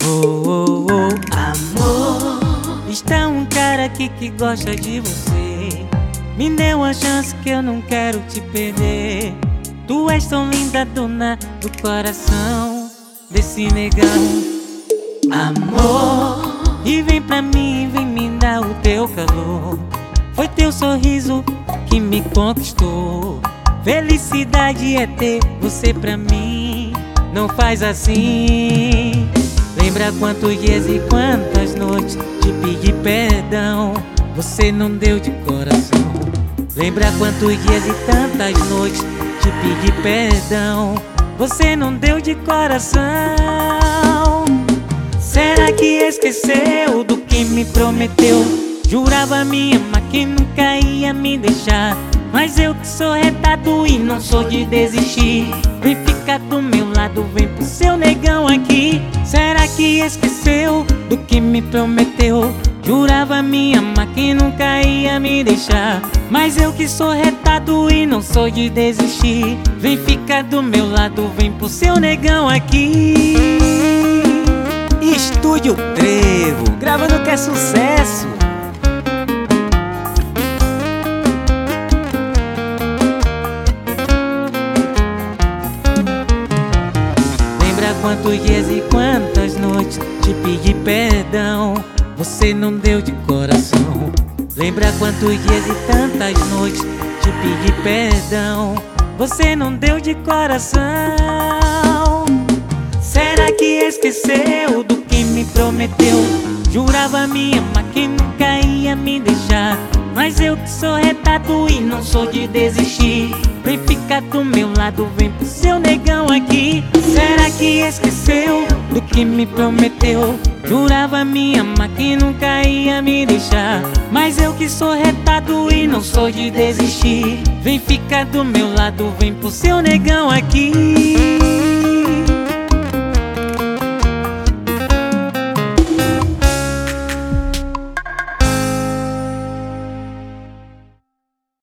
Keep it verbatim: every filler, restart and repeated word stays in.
Oh, oh, oh, amor, está um cara aqui que gosta de você. Me dê uma chance que eu não quero te perder. Tu és tão linda, dona do coração desse negão. Amor, e vem pra mim, vem me dar o teu calor. Foi teu sorriso que me conquistou. Felicidade é ter você pra mim. Não faz assim. Lembra quantos dias e quantas noites te pedi perdão, você não deu de coração. Lembra quantos dias e tantas noites te pedi perdão, você não deu de coração. Será que esqueceu do que me prometeu? Jurava me amar, que nunca ia me deixar. Mas eu que sou retado e não sou de desistir. Vem ficar do meu lado, vem pro seu negão aqui. Será que esqueceu do que me prometeu? Jurava me amar, que nunca ia me deixar. Mas eu que sou retado e não sou de desistir. Vem ficar do meu lado, vem pro seu negão aqui. Estúdio Trevo, gravando que é sucesso. Quantos dias e quantas noites te pedi perdão, você não deu de coração. Lembra quantos dias e tantas noites te pedi perdão, você não deu de coração. Será que esqueceu do que me prometeu? Jurava me amar, que nunca ia me deixar. Mas eu que sou retado e não sou de desistir. Vem ficar do meu lado, vem pro seu negão aqui. Será que esqueceu do que me prometeu? Jurava me amar, que nunca ia me deixar. Mas eu que sou retado e não sou de desistir. Vem ficar do meu lado, vem pro seu negão aqui.